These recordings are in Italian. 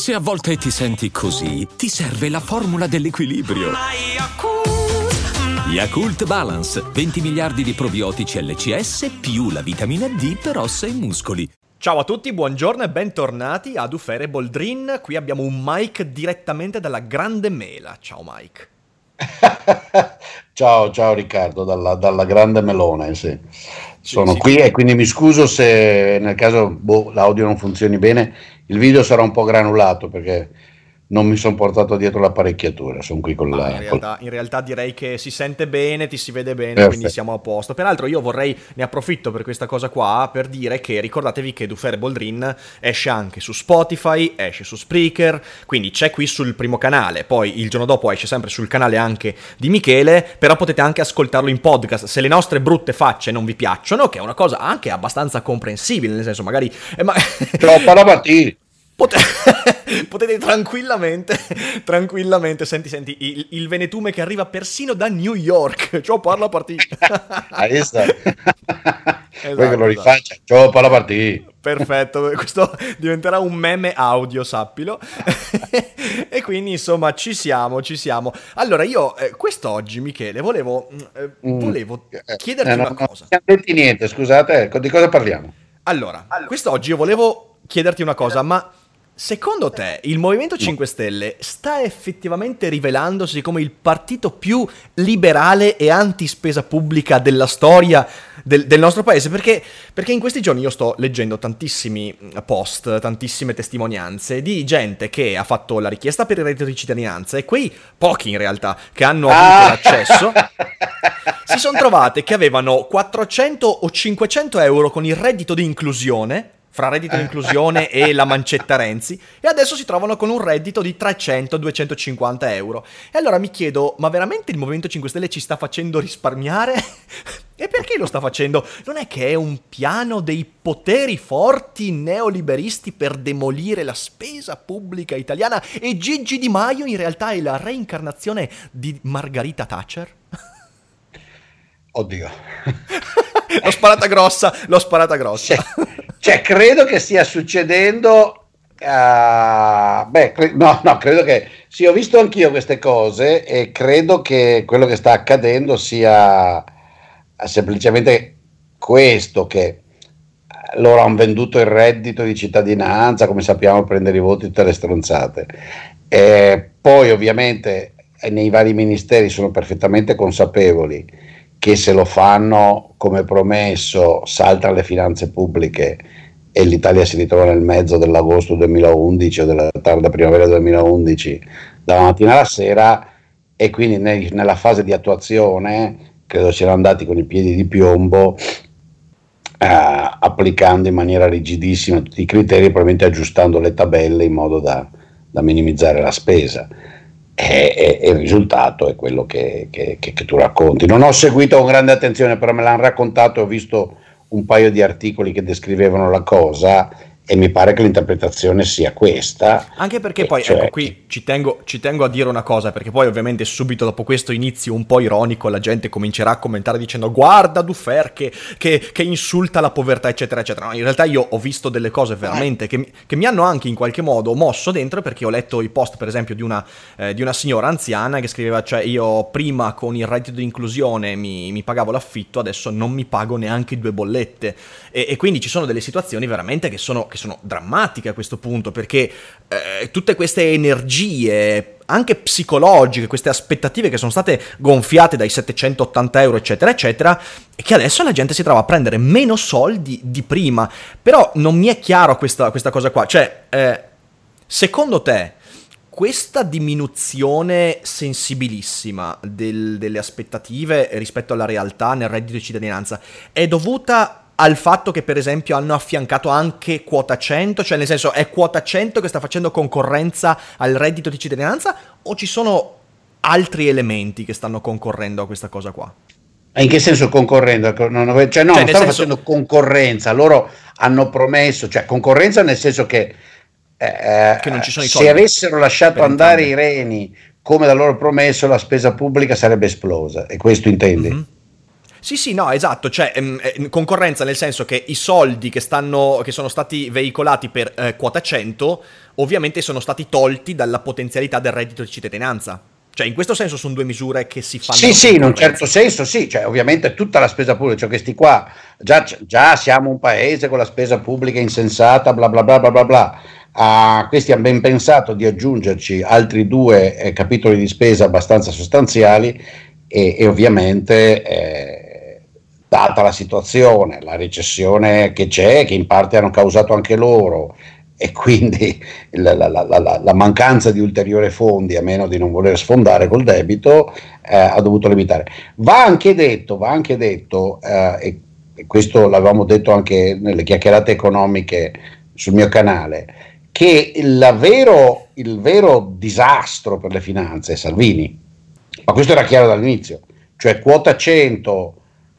Se a volte ti senti così, ti serve la formula dell'equilibrio. Yakult Balance, 20 miliardi di probiotici LCS più la vitamina D per ossa e muscoli. Ciao a tutti, buongiorno e bentornati ad Ufere Boldrin. Qui abbiamo un Mike direttamente dalla Grande Mela. Ciao Mike. Ciao Riccardo, dalla Grande Melone, sì. Sono sì. qui e quindi mi scuso se nel caso l'audio non funzioni bene, il video sarà un po' granulato perché non mi sono portato dietro l'apparecchiatura, sono qui con In realtà direi che si sente bene, ti si vede bene, Perfetto. Quindi siamo a posto. Peraltro io ne approfitto per questa cosa qua per dire che ricordatevi che Ufere Boldrin esce anche su Spotify, esce su Spreaker, quindi c'è qui sul primo canale, poi il giorno dopo esce sempre sul canale anche di Michele, però potete anche ascoltarlo in podcast se le nostre brutte facce non vi piacciono, che è una cosa anche abbastanza comprensibile, nel senso magari... Troppa roba ti... Potete tranquillamente, senti il venetume che arriva persino da New York, ciò parla partita. Hai visto? Esatto, Vuoi che lo rifaccia? Ciao, parla partita. Perfetto, questo diventerà un meme audio, sappilo. E quindi insomma ci siamo. Allora io quest'oggi, Michele, volevo chiederti una cosa. Non detti niente, scusate, di cosa parliamo? Allora, quest'oggi io volevo chiederti una cosa, ma secondo te il Movimento 5 Stelle sta effettivamente rivelandosi come il partito più liberale e anti-spesa pubblica della storia del nostro paese? Perché in questi giorni io sto leggendo tantissimi post, tantissime testimonianze di gente che ha fatto la richiesta per il reddito di cittadinanza e quei pochi in realtà che hanno avuto l'accesso si sono trovate che avevano 400 o 500 euro con il reddito di inclusione, fra reddito di inclusione e la mancetta Renzi, e adesso si trovano con un reddito di 300-250 euro. E allora mi chiedo, ma veramente il Movimento 5 Stelle ci sta facendo risparmiare? E perché lo sta facendo? Non è che è un piano dei poteri forti neoliberisti per demolire la spesa pubblica italiana e Gigi Di Maio in realtà è la reincarnazione di Margherita Thatcher? Oddio. L'ho sparata grossa. Cioè, credo che stia succedendo. Credo che sì, ho visto anch'io queste cose e credo che quello che sta accadendo sia semplicemente questo: che loro hanno venduto il reddito di cittadinanza, come sappiamo, prendere i voti, tutte le stronzate. E poi, ovviamente, nei vari ministeri sono perfettamente consapevoli che se lo fanno come promesso saltano le finanze pubbliche e l'Italia si ritrova nel mezzo dell'agosto 2011 o della tarda primavera 2011 dalla mattina alla sera, e quindi nella fase di attuazione credo siano andati con i piedi di piombo, applicando in maniera rigidissima tutti i criteri, probabilmente aggiustando le tabelle in modo da minimizzare la spesa. E il risultato è quello che tu racconti. Non ho seguito con grande attenzione, però me l'hanno raccontato, ho visto un paio di articoli che descrivevano la cosa e mi pare che l'interpretazione sia questa. Anche perché poi, cioè, ecco, qui ci tengo a dire una cosa, perché poi ovviamente subito dopo questo inizio un po' ironico la gente comincerà a commentare dicendo guarda Dufer che insulta la povertà eccetera eccetera. No, in realtà io ho visto delle cose veramente che mi hanno anche in qualche modo mosso dentro, perché ho letto i post per esempio di una signora anziana che scriveva, cioè io prima con il reddito di inclusione mi pagavo l'affitto, adesso non mi pago neanche 2 bollette, e quindi ci sono delle situazioni veramente che sono drammatiche a questo punto, perché tutte queste energie anche psicologiche, queste aspettative che sono state gonfiate dai 780 euro eccetera eccetera, e che adesso la gente si trova a prendere meno soldi di prima. Però non mi è chiaro questa cosa qua, cioè secondo te questa diminuzione sensibilissima delle aspettative rispetto alla realtà nel reddito di cittadinanza è dovuta al fatto che per esempio hanno affiancato anche quota 100, cioè nel senso è quota 100 che sta facendo concorrenza al reddito di cittadinanza, o ci sono altri elementi che stanno concorrendo a questa cosa qua? In che senso concorrendo? Non stanno facendo concorrenza, loro hanno promesso, cioè concorrenza nel senso che non ci sono i soldi. Se avessero lasciato andare i reni come da loro promesso, la spesa pubblica sarebbe esplosa, e questo intendi? Mm-hmm. Sì, no, esatto, cioè concorrenza nel senso che i soldi che sono stati veicolati per quota 100 ovviamente sono stati tolti dalla potenzialità del reddito di cittadinanza. Cioè in questo senso sono due misure che si fanno. Sì, in un certo senso sì, cioè ovviamente tutta la spesa pubblica, cioè questi qua, già siamo un paese con la spesa pubblica insensata, bla bla bla bla bla bla. Questi hanno ben pensato di aggiungerci altri due capitoli di spesa abbastanza sostanziali e ovviamente data la situazione, la recessione che c'è, che in parte hanno causato anche loro, e quindi la mancanza di ulteriori fondi, a meno di non voler sfondare col debito, ha dovuto limitare. Va anche detto, e questo l'avevamo detto anche nelle chiacchierate economiche sul mio canale, che il vero disastro per le finanze è Salvini, ma questo era chiaro dall'inizio, cioè quota 100,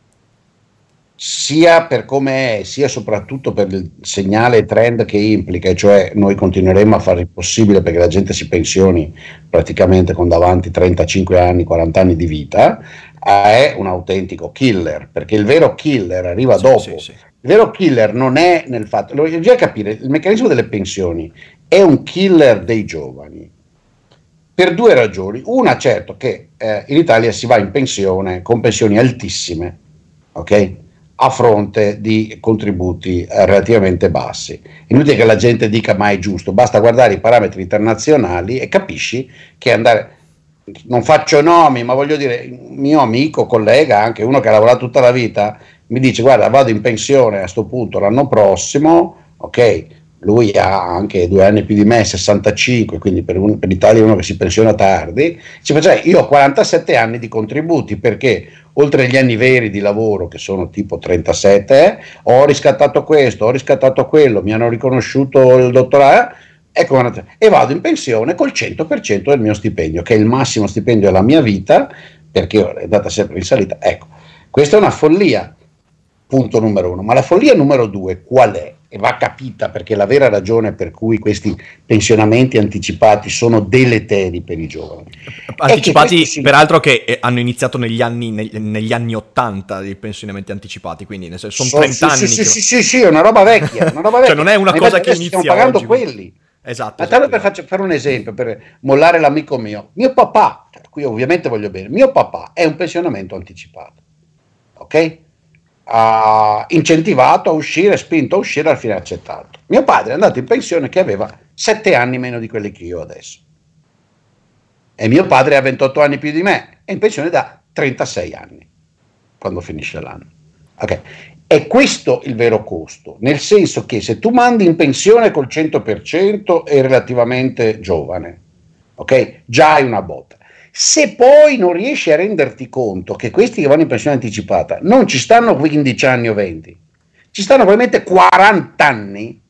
sia per come è, sia soprattutto per il segnale trend che implica, cioè noi continueremo a fare il possibile perché la gente si pensioni praticamente con davanti 35 anni, 40 anni di vita, è un autentico killer, perché il vero killer arriva dopo. Sì. Il vero killer non è nel fatto, bisogna capire, il meccanismo delle pensioni è un killer dei giovani per due ragioni. Una, certo, che in Italia si va in pensione con pensioni altissime, ok? A fronte di contributi relativamente bassi. Inutile che la gente dica ma è giusto, basta guardare i parametri internazionali e capisci che andare, non faccio nomi, ma voglio dire, mio amico, collega, anche uno che ha lavorato tutta la vita, mi dice guarda vado in pensione a sto punto l'anno prossimo, ok, lui ha anche 2 anni più di me, 65, quindi per l'Italia è uno che si pensiona tardi, cioè, io ho 47 anni di contributi perché oltre agli anni veri di lavoro che sono tipo 37, ho riscattato questo, ho riscattato quello, mi hanno riconosciuto il dottorato, ecco, e vado in pensione col 100% del mio stipendio, che è il massimo stipendio della mia vita, perché è andata sempre in salita. Ecco, questa è una follia, punto numero 1, ma la follia numero 2 qual è? E va capita, perché la vera ragione per cui questi pensionamenti anticipati sono deleteri per i giovani. Anticipati, peraltro, che hanno iniziato negli anni 80 i pensionamenti anticipati, quindi sono 30 anni. Sì, è una roba vecchia. Cioè non è una cosa che inizia stiamo pagando oggi, quelli. Esatto. Ma tanto per fare un esempio, per mollare l'amico mio papà, qui ovviamente voglio bene, mio papà è un pensionamento anticipato, ok? Incentivato a uscire, spinto a uscire, al fine accettato. Mio padre è andato in pensione che aveva 7 anni meno di quelli che io ho adesso, e mio padre ha 28 anni più di me, è in pensione da 36 anni quando finisce l'anno, ok? È questo il vero costo, nel senso che se tu mandi in pensione col 100% è relativamente giovane, ok? Già hai una botta. Se poi non riesci a renderti conto che questi che vanno in pensione anticipata non ci stanno 15 anni o 20, ci stanno probabilmente 40 anni,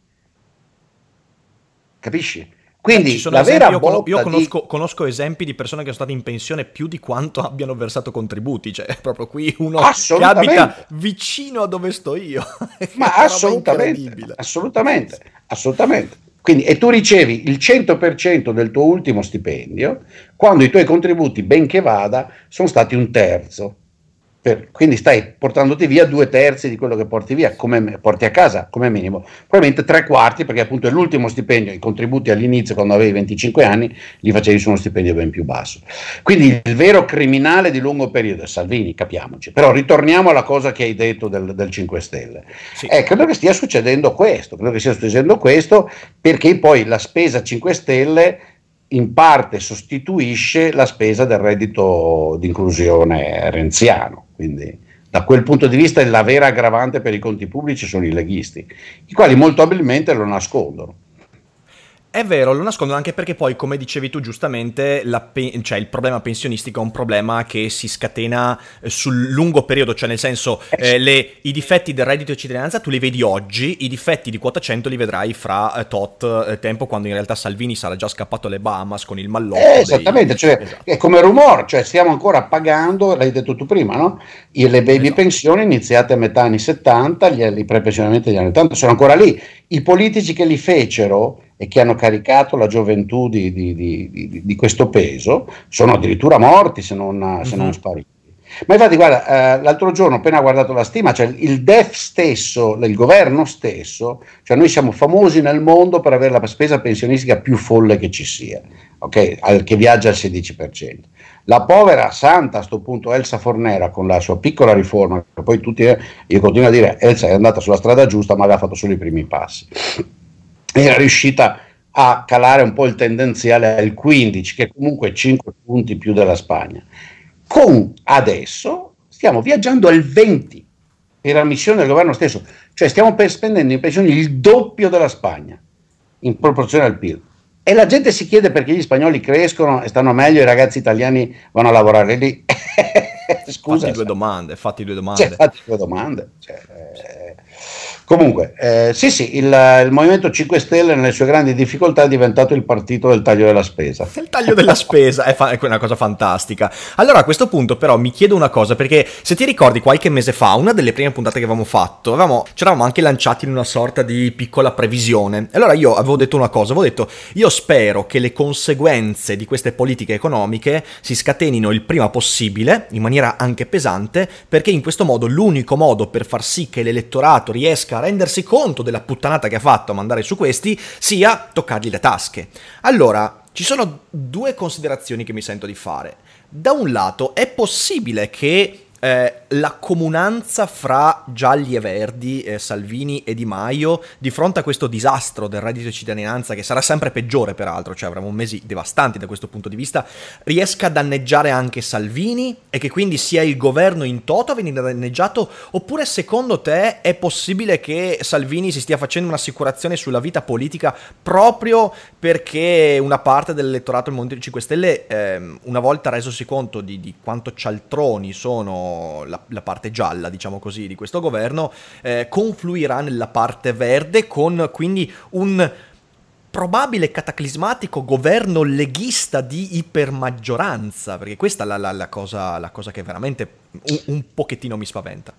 capisci? Quindi la vera botta io conosco esempi di persone che sono state in pensione più di quanto abbiano versato contributi, cioè proprio qui uno che abita vicino a dove sto io. Ma assolutamente. Quindi, e tu ricevi il 100% del tuo ultimo stipendio quando i tuoi contributi, ben che vada, sono stati 1/3. Quindi stai portandoti via 2/3 di quello che porti via, porti a casa come minimo, probabilmente 3/4, perché appunto è l'ultimo stipendio. I contributi all'inizio, quando avevi 25 anni, li facevi su uno stipendio ben più basso. Quindi il vero criminale di lungo periodo è Salvini, capiamoci. Però ritorniamo alla cosa che hai detto del 5 Stelle. Sì. Credo che stia succedendo questo, perché poi la spesa 5 Stelle in parte sostituisce la spesa del reddito di inclusione renziano, quindi da quel punto di vista la vera aggravante per i conti pubblici sono i leghisti, i quali molto abilmente lo nascondono. È vero, lo nascondono anche perché poi, come dicevi tu giustamente, cioè il problema pensionistico è un problema che si scatena sul lungo periodo, cioè nel senso i difetti del reddito di cittadinanza tu li vedi oggi, i difetti di quota 100 li vedrai fra tot tempo, quando in realtà Salvini sarà già scappato alle Bahamas con il mallotto. Esattamente, esatto. È come rumore, cioè stiamo ancora pagando, l'hai detto tu prima, no? Le baby pensioni iniziate a metà anni 70, i prepensionamenti degli anni 80 sono ancora lì. I politici che li fecero e che hanno caricato la gioventù di questo peso sono addirittura morti, se non spariti. Ma infatti, guarda, l'altro giorno ho appena guardato la stima, cioè il DEF stesso, il governo stesso, cioè noi siamo famosi nel mondo per avere la spesa pensionistica più folle che ci sia, ok? Che viaggia al 16%. La povera santa a sto punto Elsa Fornera con la sua piccola riforma, che poi tutti, io continuo a dire, Elsa è andata sulla strada giusta ma aveva fatto solo i primi passi, era riuscita a calare un po' il tendenziale al 15, che comunque è 5 punti più della Spagna. Con adesso stiamo viaggiando al 20 per la missione del governo stesso, cioè stiamo spendendo in pensioni il doppio della Spagna in proporzione al PIL. E la gente si chiede perché gli spagnoli crescono e stanno meglio e i ragazzi italiani vanno a lavorare lì. Scusa. Fatti due domande. Fatti due domande. Comunque, sì, il Movimento 5 Stelle nelle sue grandi difficoltà è diventato il partito del taglio della spesa. Il taglio della spesa è una cosa fantastica. Allora a questo punto però mi chiedo una cosa, perché se ti ricordi qualche mese fa, una delle prime puntate che avevamo fatto, ci eravamo anche lanciati in una sorta di piccola previsione. Allora io avevo detto una cosa, avevo detto io spero che le conseguenze di queste politiche economiche si scatenino il prima possibile, in maniera anche pesante, perché in questo modo l'unico modo per far sì che l'elettorato riesca a rendersi conto della puttanata che ha fatto a mandare su questi sia toccargli le tasche. Allora, ci sono due considerazioni che mi sento di fare. Da un lato, è possibile che la comunanza fra gialli e verdi, Salvini e Di Maio, di fronte a questo disastro del reddito di cittadinanza, che sarà sempre peggiore peraltro, cioè avremo mesi devastanti da questo punto di vista, riesca a danneggiare anche Salvini e che quindi sia il governo in toto a venire danneggiato? Oppure secondo te è possibile che Salvini si stia facendo un'assicurazione sulla vita politica proprio perché una parte dell'elettorato del Movimento 5 Stelle, una volta resosi conto di quanto cialtroni sono la parte gialla, diciamo così, di questo governo, confluirà nella parte verde con quindi un probabile cataclismatico governo leghista di ipermaggioranza, perché questa è la cosa che veramente un pochettino mi spaventa.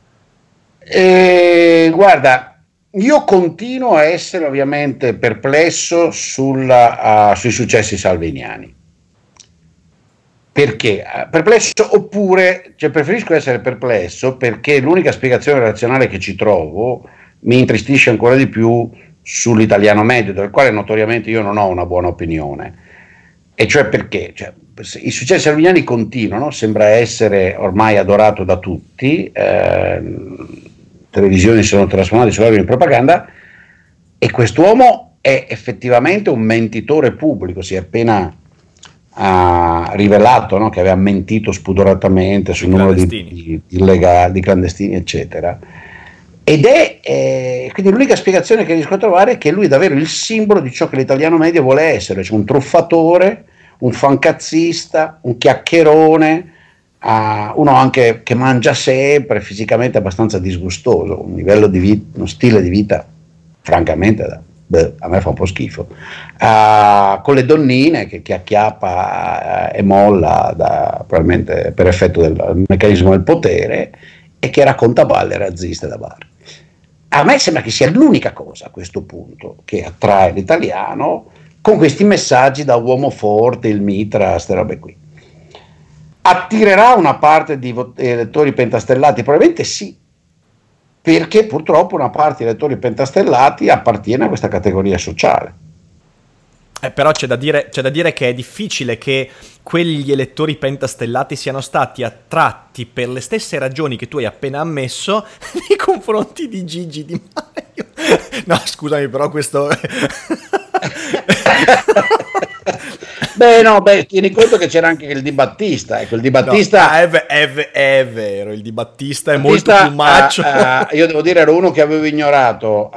Guarda, io continuo a essere ovviamente perplesso sui successi salviniani. Perché? Perplesso oppure, cioè preferisco essere perplesso perché l'unica spiegazione razionale che ci trovo mi intristisce ancora di più sull'italiano medio, del quale notoriamente io non ho una buona opinione. E cioè perché? Cioè, i successi salviniani continuano, sembra essere ormai adorato da tutti, televisioni sono trasformate in propaganda, e quest'uomo è effettivamente un mentitore pubblico, si è appena ha rivelato, no, che aveva mentito spudoratamente sul numero di illegali, di clandestini, eccetera. Ed è quindi l'unica spiegazione che riesco a trovare è che lui è davvero il simbolo di ciò che l'italiano medio vuole essere, cioè un truffatore, un fancazzista, un chiacchierone, uno anche che mangia sempre, fisicamente abbastanza disgustoso, un livello di vita, uno stile di vita francamente a me fa un po' schifo, con le donnine che acchiappa e molla probabilmente per effetto del meccanismo del potere, e che racconta balle razziste da bar. A me sembra che sia l'unica cosa a questo punto che attrae l'italiano con questi messaggi da uomo forte, il mitra, queste robe qui. Attirerà una parte di elettori pentastellati? Probabilmente sì, perché purtroppo una parte dei elettori pentastellati appartiene a questa categoria sociale. Però c'è da dire che è difficile che quegli elettori pentastellati siano stati attratti per le stesse ragioni che tu hai appena ammesso nei confronti di Gigi Di Maio. No, scusami, però questo... Tieni conto che c'era anche il Di Battista. Ecco, il Di Battista... No, è vero, il Di Battista è molto più macho. Io devo dire, ero uno che avevo ignorato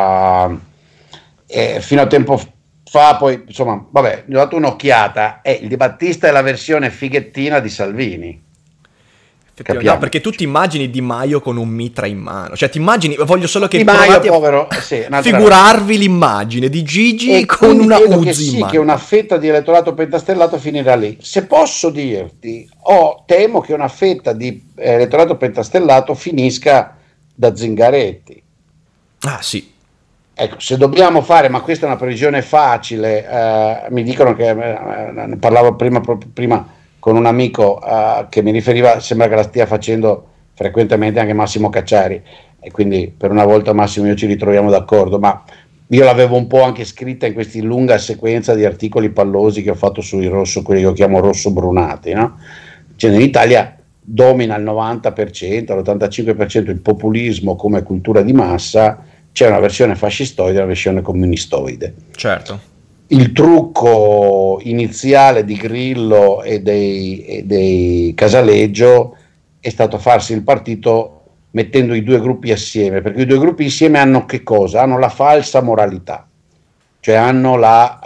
fino a tempo fa, poi insomma, vabbè, gli ho dato un'occhiata. Il Di Battista è la versione fighettina di Salvini. No, perché tu ti immagini Di Maio con un mitra in mano, cioè ti immagini, voglio solo che Di Maio, povero, sì, figurarvi l'immagine di Gigi con una Uzi in mano. Che una fetta di elettorato pentastellato finirà lì. Se posso dirti, temo che una fetta di elettorato pentastellato finisca da Zingaretti. Ah sì. Ecco, se dobbiamo fare, ma questa è una previsione facile, mi dicono che ne parlavo prima con un amico che mi riferiva, sembra che la stia facendo frequentemente anche Massimo Cacciari, e quindi per una volta Massimo e io ci ritroviamo d'accordo, ma io l'avevo un po' anche scritta in questa lunga sequenza di articoli pallosi che ho fatto sui rosso, quelli che io chiamo rosso brunati, no? Cioè in Italia domina il 90%, l'85% il populismo come cultura di massa, c'è una versione fascistoide e una versione comunistoide. Certo. Il trucco iniziale di Grillo e dei Casaleggio è stato farsi il partito mettendo i due gruppi assieme, perché i due gruppi insieme hanno che cosa? Hanno la falsa moralità, cioè hanno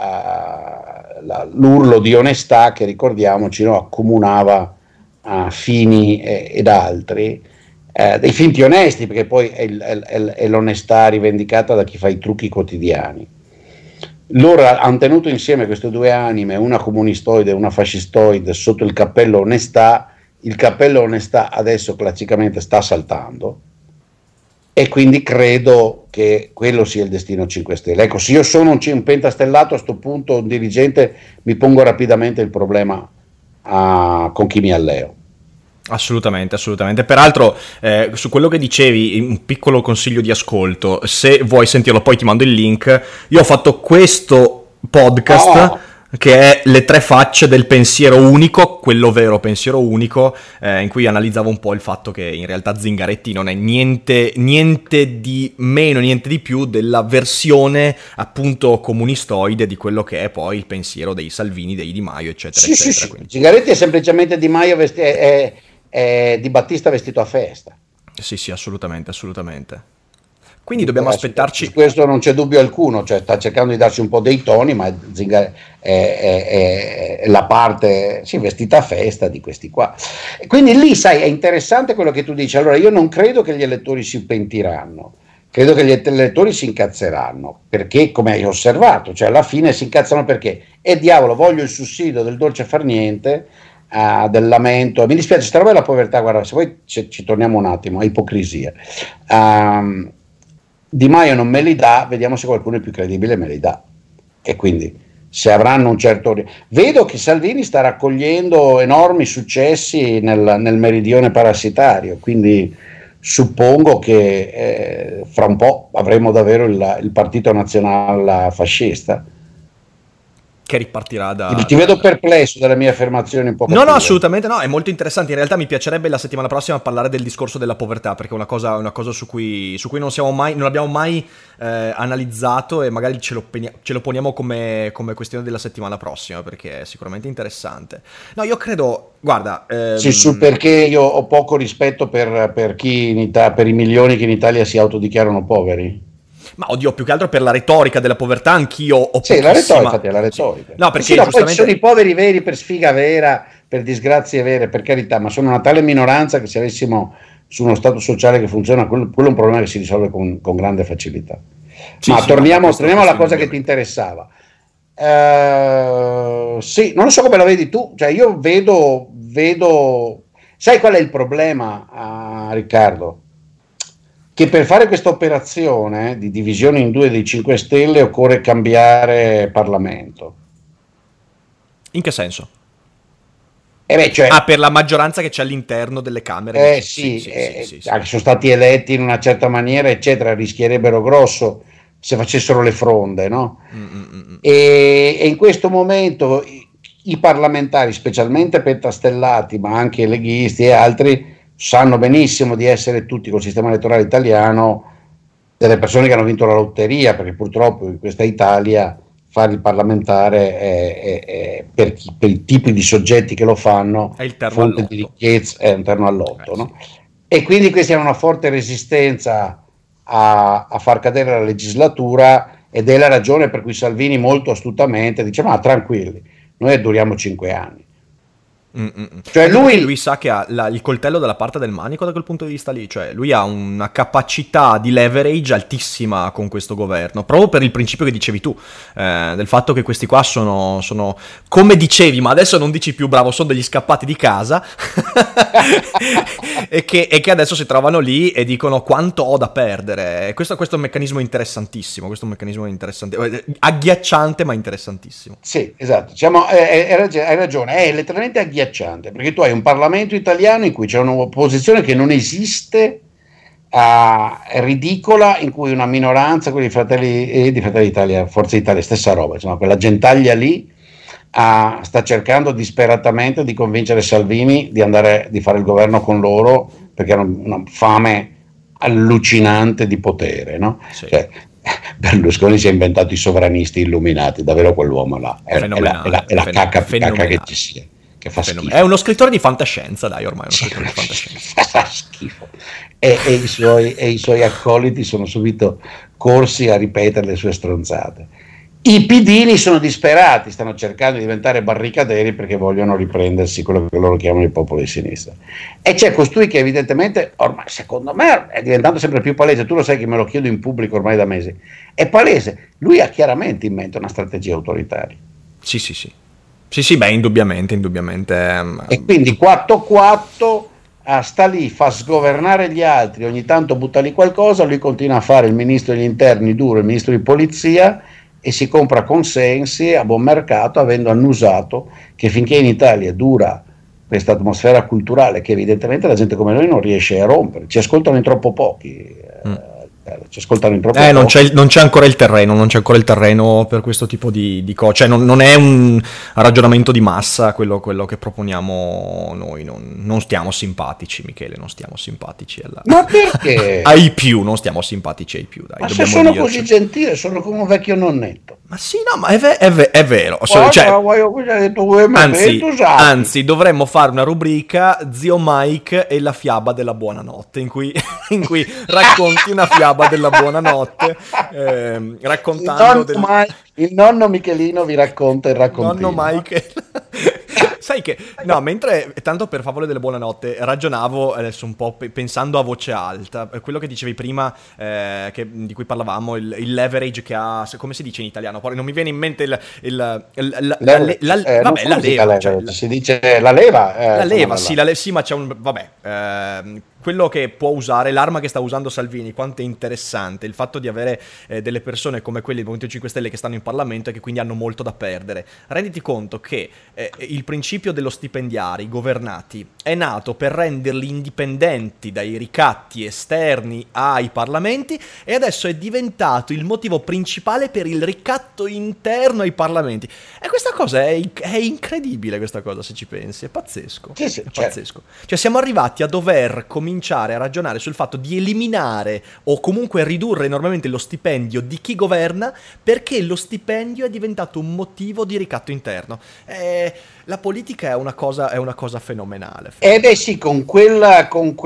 l'urlo di onestà che, ricordiamoci, no, accomunava Fini ed altri, dei finti onesti, perché poi è l'onestà rivendicata da chi fa i trucchi quotidiani. Loro hanno tenuto insieme queste due anime, una comunistoide e una fascistoide, sotto il cappello onestà. Il cappello onestà adesso classicamente sta saltando, e quindi credo che quello sia il destino 5 Stelle. Ecco, se io sono un pentastellato, a sto punto, un dirigente, mi pongo rapidamente il problema con chi mi alleo. Assolutamente, assolutamente. Peraltro, su quello che dicevi, un piccolo consiglio di ascolto, se vuoi sentirlo poi ti mando il link. Io ho fatto questo podcast che è Le tre facce del pensiero unico, quello vero pensiero unico, in cui analizzavo un po' il fatto che in realtà Zingaretti non è niente di meno, niente di più della versione appunto comunistoide di quello che è poi il pensiero dei Salvini, dei Di Maio, eccetera, sì, eccetera. Sì. Zingaretti è semplicemente Di Maio è Di Battista vestito a festa. Sì, assolutamente, assolutamente. Quindi dobbiamo aspettarci. Su questo non c'è dubbio alcuno, cioè sta cercando di darsi un po' dei toni, ma è la parte vestita a festa di questi qua. E quindi lì, sai, è interessante quello che tu dici. Allora, io non credo che gli elettori si pentiranno, credo che gli elettori si incazzeranno, perché, come hai osservato, cioè alla fine si incazzano perché diavolo, voglio il sussidio del dolce far niente, del lamento. Mi dispiace, sta roba è la povertà. Guarda, se poi ci torniamo un attimo a ipocrisia. Di Maio non me li dà, vediamo se qualcuno è più credibile me li dà, e quindi se avranno un certo... Vedo che Salvini sta raccogliendo enormi successi nel meridione parassitario, quindi suppongo che fra un po' avremo davvero il partito nazionale fascista. Che ripartirà Ti vedo perplesso dalle mie affermazioni un po'. No, assolutamente no, è molto interessante. In realtà mi piacerebbe la settimana prossima parlare del discorso della povertà, perché è una cosa su cui non abbiamo mai analizzato, e magari ce lo poniamo come questione della settimana prossima, perché è sicuramente interessante. No, io credo, guarda... Sì, perché io ho poco rispetto per chi per i milioni che in Italia si autodichiarano poveri. Ma oddio, più che altro per la retorica della povertà anch'io ho Sì, la retorica. Sì. No, perché giustamente... poi ci sono i poveri veri per sfiga vera, per disgrazie vere, per carità, ma sono una tale minoranza che se avessimo su uno stato sociale che funziona, quello è un problema che si risolve con grande facilità. Ma torniamo alla cosa che ti interessava. Sì, non lo so come la vedi tu, cioè io vedo... Sai qual è il problema, Riccardo? Che per fare questa operazione di divisione in due dei 5 Stelle occorre cambiare Parlamento. In che senso? Cioè, per la maggioranza che c'è all'interno delle Camere. Sì. Sono stati eletti in una certa maniera, eccetera, rischierebbero grosso se facessero le fronde, no? E in questo momento i parlamentari, specialmente pentastellati, ma anche leghisti e altri, sanno benissimo di essere tutti col sistema elettorale italiano delle persone che hanno vinto la lotteria, perché purtroppo in questa Italia fare il parlamentare per i tipi di soggetti che lo fanno è il terno fonte di ricchezza, è un terno all'otto, no? E quindi questi hanno una forte resistenza a far cadere la legislatura, ed è la ragione per cui Salvini molto astutamente dice: ma tranquilli, noi duriamo 5 anni. Cioè lui sa che ha il coltello dalla parte del manico da quel punto di vista lì, cioè lui ha una capacità di leverage altissima con questo governo, proprio per il principio che dicevi tu, del fatto che questi qua sono come dicevi, ma adesso non dici più, bravo, sono degli scappati di casa e che adesso si trovano lì e dicono quanto ho da perdere. Questo è un meccanismo interessantissimo, agghiacciante ma interessantissimo. Sì, esatto, diciamo, hai ragione, è letteralmente agghiacciante. agghiacciante, perché tu hai un Parlamento italiano in cui c'è un'opposizione che non esiste, è ridicola, in cui una minoranza, quelli di Fratelli d'Italia, Forza Italia, stessa roba, insomma, quella gentaglia lì sta cercando disperatamente di convincere Salvini di fare il governo con loro, perché hanno una fame allucinante di potere, no? Sì. Cioè, Berlusconi si è inventato i sovranisti illuminati, davvero quell'uomo là è la cacca che ci sia, che fa schifo. È uno scrittore di fantascienza, dai, ormai è uno scrittore di fantascienza. Fa schifo. E i suoi accoliti sono subito corsi a ripetere le sue stronzate. I pidini sono disperati, stanno cercando di diventare barricaderi perché vogliono riprendersi quello che loro chiamano il popolo di sinistra. E c'è costui che evidentemente, ormai secondo me è diventato sempre più palese, tu lo sai che me lo chiedo in pubblico ormai da mesi, è palese, lui ha chiaramente in mente una strategia autoritaria. Sì, beh, indubbiamente. E quindi 4-4 sta lì, fa sgovernare gli altri, ogni tanto butta lì qualcosa, lui continua a fare il ministro degli interni duro, il ministro di polizia, e si compra consensi a buon mercato, avendo annusato che finché in Italia dura questa atmosfera culturale che evidentemente la gente come noi non riesce a rompere, ci ascoltano in troppo pochi, non c'è ancora il terreno per questo tipo di cose, cioè non è un ragionamento di massa quello che proponiamo noi, non stiamo simpatici, Michele, non stiamo simpatici ma perché? ai più, non stiamo simpatici ai più, dai, ma se sono così gentile, sono come un vecchio nonnetto. Ma sì, no, ma è vero. Anzi, dovremmo fare una rubrica Zio Mike e la fiaba della buonanotte, in cui racconti una fiaba della buonanotte, raccontando il nonno Michelino vi racconta il raccontino. Nonno Mike. Sai che, no, mentre, tanto per favole delle buonanotte, ragionavo adesso un po' pensando a voce alta, quello che dicevi prima, di cui parlavamo, il leverage che ha, come si dice in italiano? Poi non mi viene in mente la leva. Si dice la leva. La leva, sì, ma c'è un, quello che può usare, l'arma che sta usando Salvini, quanto è interessante il fatto di avere delle persone come quelli del Movimento 5 Stelle che stanno in Parlamento e che quindi hanno molto da perdere. Renditi conto che il principio dello stipendiare, governati, è nato per renderli indipendenti dai ricatti esterni ai parlamenti e adesso è diventato il motivo principale per il ricatto interno ai parlamenti. E questa cosa è incredibile, questa cosa, se ci pensi, è pazzesco. Sì, è pazzesco. Cioè siamo arrivati a dover cominciare a ragionare sul fatto di eliminare o comunque ridurre enormemente lo stipendio di chi governa, perché lo stipendio è diventato un motivo di ricatto interno. La politica è una cosa fenomenale. Beh sì, con quella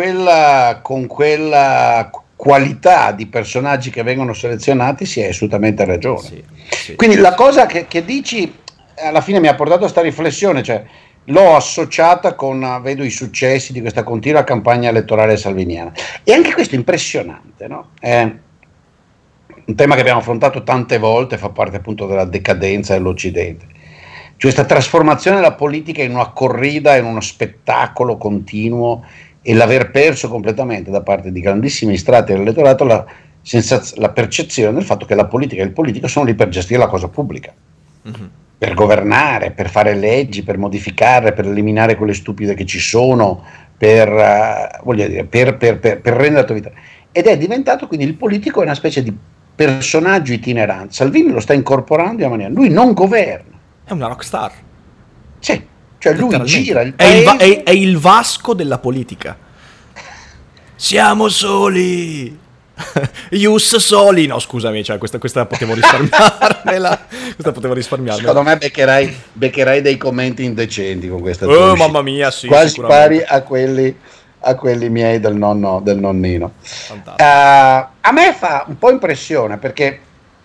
qualità di personaggi che vengono selezionati si è assolutamente ragione. Sì. Quindi la cosa che dici alla fine mi ha portato a questa riflessione, cioè l'ho associata vedo i successi di questa continua campagna elettorale salviniana, e anche questo è impressionante, no? È un tema che abbiamo affrontato tante volte, fa parte appunto della decadenza dell'Occidente, cioè questa trasformazione della politica in una corrida, in uno spettacolo continuo, e l'aver perso completamente da parte di grandissimi strati dell'elettorato la percezione del fatto che la politica e il politico sono lì per gestire la cosa pubblica. Mm-hmm. Per governare, per fare leggi, per modificare, per eliminare quelle stupide che ci sono, per rendere la tua vita. Ed è diventato quindi il politico è una specie di personaggio itinerante. Salvini lo sta incorporando in maniera. Lui non governa. È una rockstar. Sì, cioè lui gira il paese. È il Vasco della politica. Siamo soli. Ius soli, no scusami, cioè questa potevo risparmiarmela. Secondo me beccherai dei commenti indecenti con questa mamma mia, sì, quasi pari a quelli miei del nonnino. A me fa un po' impressione perché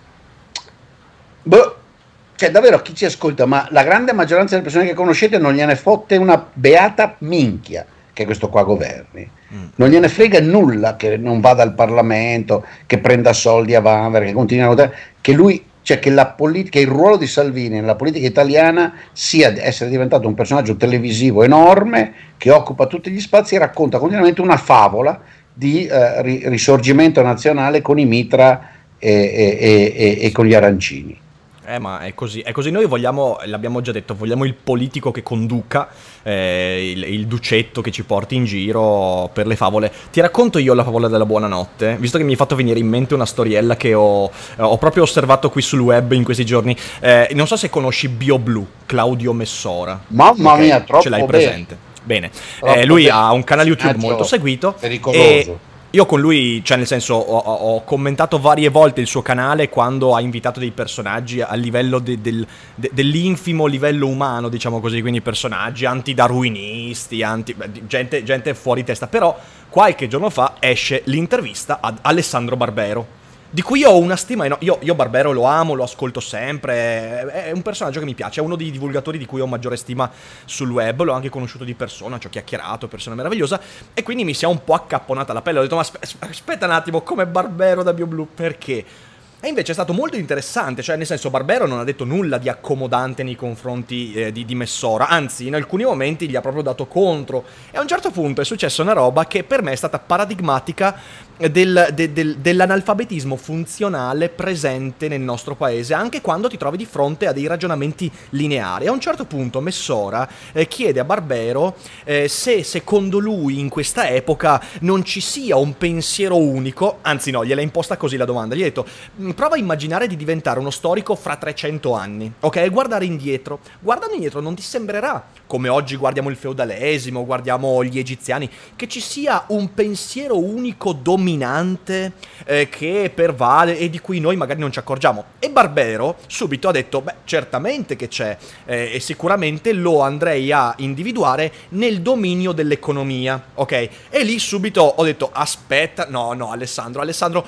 cioè davvero chi ci ascolta, ma la grande maggioranza delle persone che conoscete non gliene fotte una beata minchia che questo qua governi. Non gliene frega nulla che non vada al Parlamento, che prenda soldi a vanvera, che continui a votare, che lui, cioè che che il ruolo di Salvini nella politica italiana sia essere diventato un personaggio televisivo enorme che occupa tutti gli spazi e racconta continuamente una favola di risorgimento nazionale con i mitra e con gli arancini. Ma è così, noi vogliamo, l'abbiamo già detto, vogliamo il politico che conduca, il ducetto che ci porti in giro per le favole. Ti racconto io la favola della buonanotte, visto che mi hai fatto venire in mente una storiella che ho proprio osservato qui sul web in questi giorni. Non so se conosci BioBlue, Claudio Messora. Mamma mia, troppo ce l'hai presente? Bene. Lui ha un canale YouTube molto seguito. Pericoloso. Io con lui, cioè nel senso, ho commentato varie volte il suo canale quando ha invitato dei personaggi a livello dell'infimo livello umano, diciamo così, quindi personaggi antidarwinisti, gente fuori testa. Però qualche giorno fa esce l'intervista ad Alessandro Barbero, di cui ho una stima io Barbero lo amo, lo ascolto sempre, è un personaggio che mi piace, è uno dei divulgatori di cui ho maggiore stima sul web, l'ho anche conosciuto di persona, ci ho chiacchierato, persona meravigliosa, e quindi mi si è un po' accapponata la pelle, ho detto ma aspetta un attimo, come Barbero da BioBlue, perché? E invece è stato molto interessante, cioè nel senso Barbero non ha detto nulla di accomodante nei confronti di Messora, anzi in alcuni momenti gli ha proprio dato contro, e a un certo punto è successa una roba che per me è stata paradigmatica dell'analfabetismo funzionale presente nel nostro paese, anche quando ti trovi di fronte a dei ragionamenti lineari. A un certo punto Messora chiede a Barbero se secondo lui in questa epoca non ci sia un pensiero unico, anzi no, gliel'ha imposta così la domanda, gli ha detto prova a immaginare di diventare uno storico fra 300 anni, ok? E guardare indietro. Guardando indietro non ti sembrerà, come oggi guardiamo il feudalesimo, guardiamo gli egiziani, che ci sia un pensiero unico dominante che pervade e di cui noi magari non ci accorgiamo. E Barbero subito ha detto, beh, certamente che c'è, e sicuramente lo andrei a individuare nel dominio dell'economia, ok? E lì subito ho detto, aspetta, no, Alessandro,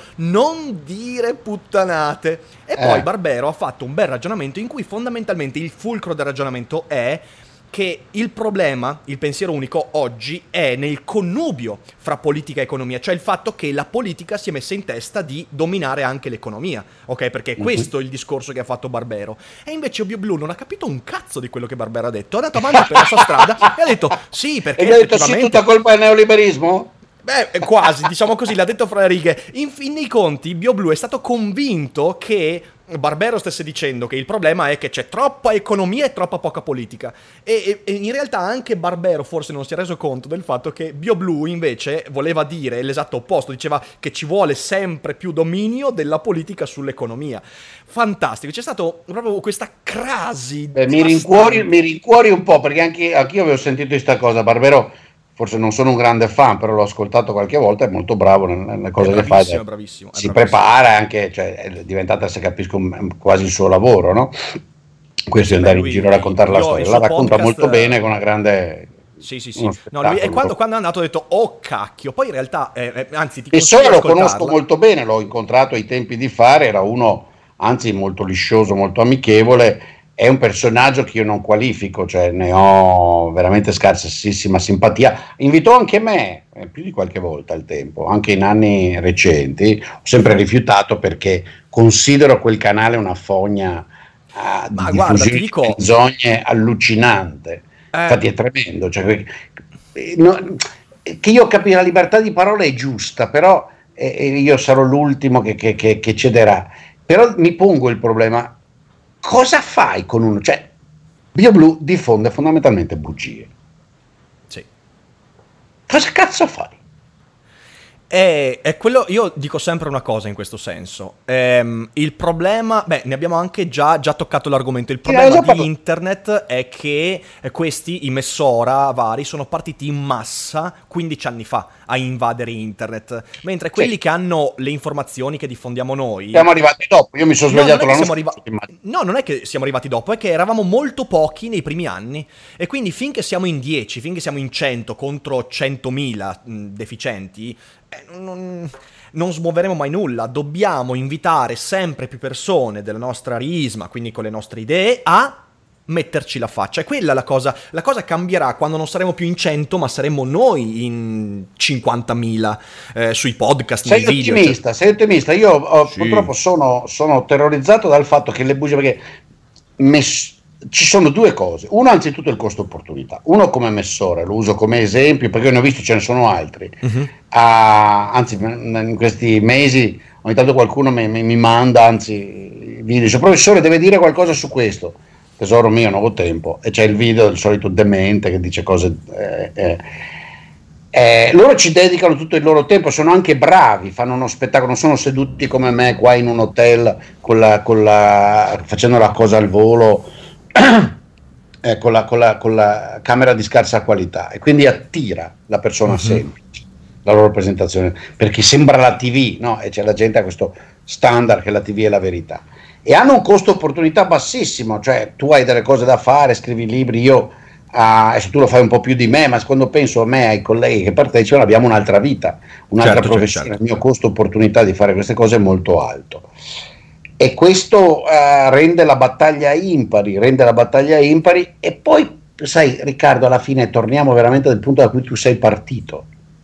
non dire puttanate. E poi Barbero ha fatto un bel ragionamento in cui fondamentalmente il fulcro del ragionamento è che il problema, il pensiero unico oggi è nel connubio fra politica e economia, cioè il fatto che la politica si è messa in testa di dominare anche l'economia, ok? Perché questo è il discorso che ha fatto Barbero. E invece BioBlue non ha capito un cazzo di quello che Barbero ha detto, è andato avanti per la sua strada e ha detto sì, perché e gli ha detto sì, tutta colpa del neoliberismo? Beh, quasi, diciamo così, l'ha detto fra le righe. In fin dei conti, BioBlue è stato convinto che Barbero stesse dicendo che il problema è che c'è troppa economia e troppa poca politica. E in realtà anche Barbero forse non si è reso conto del fatto che BioBlue invece voleva dire l'esatto opposto, diceva che ci vuole sempre più dominio della politica sull'economia. Fantastico, c'è stato proprio questa crasi. Mi rincuori un po', perché anch'io avevo sentito questa cosa. Barbero, forse non sono un grande fan, però l'ho ascoltato qualche volta, è molto bravo nelle cose che fa. È bravissimo. Si prepara anche, cioè è diventata, se capisco, quasi il suo lavoro, no? Questo di andare in giro a raccontare la storia. La racconta molto bene, con una grande... Sì. No, lui, e quando è andato ho detto, oh cacchio, poi in realtà, anzi ti consiglio di ascoltarla. Lo conosco molto bene, l'ho incontrato ai tempi di Fare, era uno, anzi molto liscioso, molto amichevole. È un personaggio che io non qualifico, cioè ne ho veramente scarsissima simpatia. Invitò anche me, più di qualche volta al tempo, anche in anni recenti. Ho sempre rifiutato perché considero quel canale una fogna di diffusione di menzogne allucinante. Infatti è tremendo. Cioè, che io capisco, la libertà di parola è giusta, però io sarò l'ultimo che cederà. Però mi pongo il problema: cosa fai con uno? Cioè, BioBlue diffonde fondamentalmente bugie. Sì. Cosa cazzo fai? È quello, io dico sempre una cosa in questo senso. Il problema, ne abbiamo anche già toccato l'argomento. Il problema di internet è che questi, i Messora vari, sono partiti in massa 15 anni fa a invadere internet, mentre quelli che hanno le informazioni che diffondiamo noi... Siamo arrivati dopo, io mi sono svegliato l'anno scorso. No, non è che siamo arrivati dopo, è che eravamo molto pochi nei primi anni, e quindi finché siamo in 10, finché siamo in 100 contro 100.000 deficienti, non smuoveremo mai nulla. Dobbiamo invitare sempre più persone della nostra risma, quindi con le nostre idee, a metterci la faccia. E quella è la cosa cambierà quando non saremo più in 100, ma saremo noi in 50.000 sui podcast, nei video. Sei ottimista. Io sì. Purtroppo sono terrorizzato dal fatto che le bugie, perché ci sono due cose. Uno, anzitutto il costo opportunità. Uno, come Messora, lo uso come esempio perché ne ho visto, ce ne sono altri. Anzi, in questi mesi ogni tanto qualcuno mi manda, anzi, video, dice professore deve dire qualcosa su questo, tesoro mio non ho tempo, e c'è il video del solito demente che dice cose... loro ci dedicano tutto il loro tempo, sono anche bravi, fanno uno spettacolo, non sono seduti come me qua in un hotel facendo la cosa al volo con la camera di scarsa qualità, e quindi attira la persona semplice la loro presentazione, perché sembra la TV, no? E c'è la gente ha questo standard che la TV è la verità, e hanno un costo opportunità bassissimo, cioè tu hai delle cose da fare, scrivi libri, io adesso tu lo fai un po' più di me, ma quando penso a me, ai colleghi che partecipano, abbiamo un'altra vita, un'altra professione, certo. Il mio costo opportunità di fare queste cose è molto alto, e questo rende la battaglia impari, e poi sai Riccardo, alla fine torniamo veramente al punto da cui tu sei partito.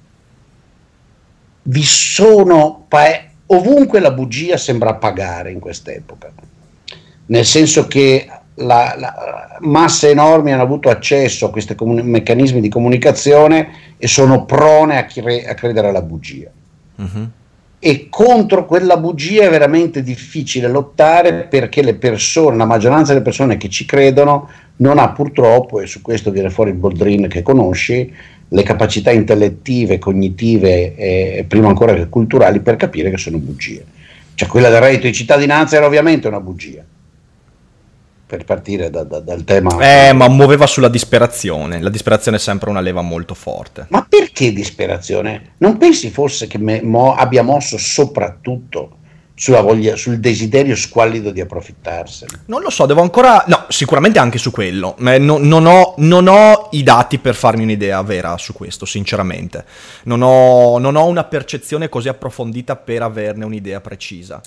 Vi sono ovunque la bugia sembra pagare in quest'epoca, nel senso che masse enormi hanno avuto accesso a questi meccanismi di comunicazione e sono prone a credere alla bugia. E contro quella bugia è veramente difficile lottare, perché le persone, la maggioranza delle persone che ci credono non ha purtroppo, e su questo viene fuori il Boldrin che conosci, le capacità intellettive, cognitive e prima ancora che culturali per capire che sono bugie. Cioè quella del reddito di cittadinanza era ovviamente una bugia, per partire dal tema. Ma muoveva sulla disperazione. La disperazione è sempre una leva molto forte. Ma perché disperazione? Non pensi forse che abbia mosso soprattutto sulla voglia, sul desiderio squallido di approfittarsene? Non lo so, devo ancora... No, sicuramente anche su quello. Non ho i dati per farmi un'idea vera su questo, sinceramente. Non ho una percezione così approfondita per averne un'idea precisa.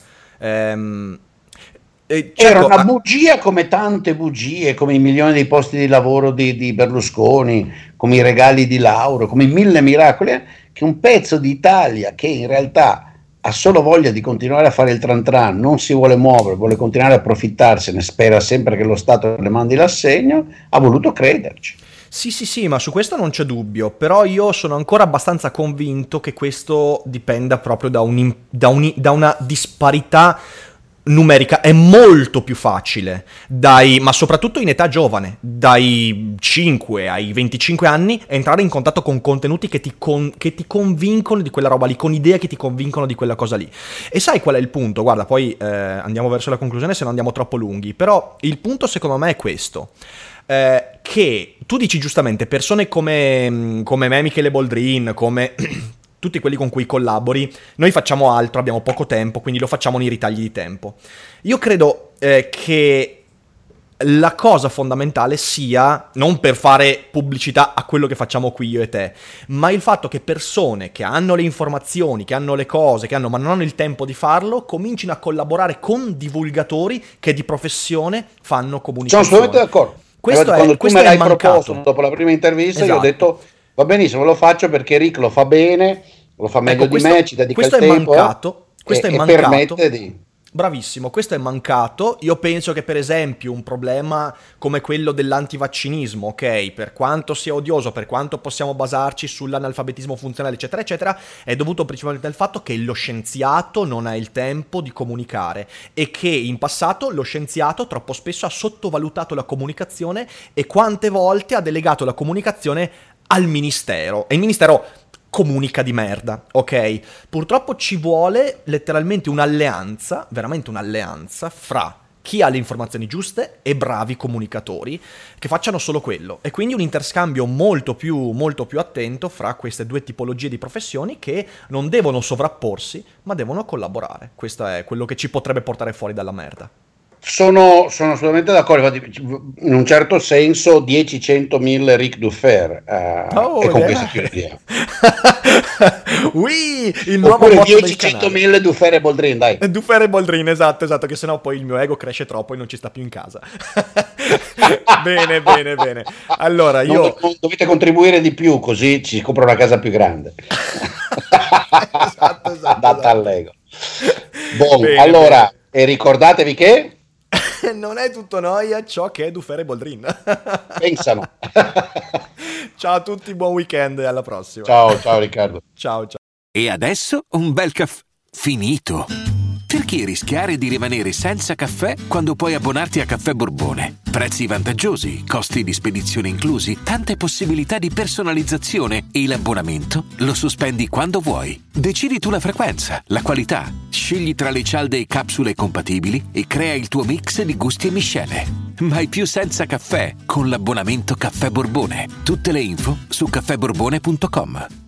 Era una bugia come tante bugie, come i milioni di posti di lavoro di Berlusconi, come i regali di Lauro, come i 1000 miracoli, che un pezzo di Italia che in realtà ha solo voglia di continuare a fare il tran tran, non si vuole muovere, vuole continuare a approfittarsene, spera sempre che lo Stato le mandi l'assegno, ha voluto crederci. Sì, ma su questo non c'è dubbio, però io sono ancora abbastanza convinto che questo dipenda proprio da una disparità numerica. È molto più facile, ma soprattutto in età giovane, dai 5 ai 25 anni, entrare in contatto con contenuti che ti convincono di quella roba lì, con idee che ti convincono di quella cosa lì. E sai qual è il punto? Guarda, poi andiamo verso la conclusione, se non andiamo troppo lunghi, però il punto secondo me è questo. Che tu dici giustamente, persone come me, Michele Boldrin, come tutti quelli con cui collabori, noi facciamo altro, abbiamo poco tempo, quindi lo facciamo nei ritagli di tempo. Io credo che la cosa fondamentale sia, non per fare pubblicità a quello che facciamo qui io e te, ma il fatto che persone che hanno le informazioni, che hanno le cose, ma non hanno il tempo di farlo, comincino a collaborare con divulgatori che di professione fanno comunicazione. Sono assolutamente d'accordo. Quando tu me l'hai proposto dopo la prima intervista, esatto, io ho detto va benissimo, lo faccio perché Rick lo fa bene, lo fa meglio di me, ci dedica il tempo. Questo è mancato. Permette di... Bravissimo, questo è mancato. Io penso che per esempio un problema come quello dell'antivaccinismo, ok, per quanto sia odioso, per quanto possiamo basarci sull'analfabetismo funzionale eccetera eccetera, è dovuto principalmente al fatto che lo scienziato non ha il tempo di comunicare e che in passato lo scienziato troppo spesso ha sottovalutato la comunicazione e quante volte ha delegato la comunicazione al ministero, e il ministero comunica di merda, ok? Purtroppo ci vuole letteralmente un'alleanza, veramente un'alleanza fra chi ha le informazioni giuste e bravi comunicatori che facciano solo quello, e quindi un interscambio molto più attento fra queste due tipologie di professioni che non devono sovrapporsi ma devono collaborare. Questo è quello che ci potrebbe portare fuori dalla merda. Sono assolutamente d'accordo, in un certo senso 10-100.000 Ric Dufer e con questo chiudiamo. Ui, il nuovo 10-100.000 Dufer e Boldrin, dai. Dufer e Boldrin, esatto, che sennò poi il mio ego cresce troppo e non ci sta più in casa. Bene. Allora io... Non dovete contribuire di più, così ci compro una casa più grande. esatto. Data all'ego. Allora, e ricordatevi che non è tutto noia ciò che è Dufer e Boldrin. Pensano. Ciao a tutti, buon weekend e alla prossima. Ciao Riccardo. Ciao. E adesso un bel caffè finito. Perché rischiare di rimanere senza caffè quando puoi abbonarti a Caffè Borbone? Prezzi vantaggiosi, costi di spedizione inclusi, tante possibilità di personalizzazione e l'abbonamento lo sospendi quando vuoi. Decidi tu la frequenza, la qualità, scegli tra le cialde e capsule compatibili e crea il tuo mix di gusti e miscele. Mai più senza caffè con l'abbonamento Caffè Borbone. Tutte le info su caffèborbone.com.